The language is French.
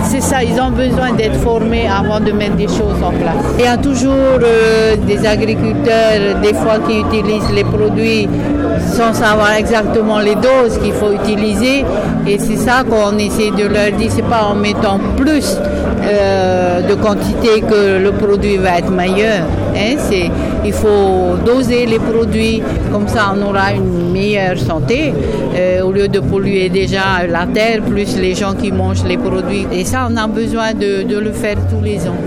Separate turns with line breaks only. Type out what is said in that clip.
c'est ça, ils ont besoin d'être formés avant de mettre des choses en place. Il y a toujours des agriculteurs, des fois, qui utilisent les produits sans savoir exactement les doses qu'il faut utiliser. Et c'est ça qu'on essaie de leur dire, c'est pas en mettant plus de quantité que le produit va être meilleur. Il faut doser les produits, comme ça on aura une meilleure santé, au lieu de polluer déjà la terre, plus les gens qui mangent les produits. Et ça, on a besoin de le faire tous les ans.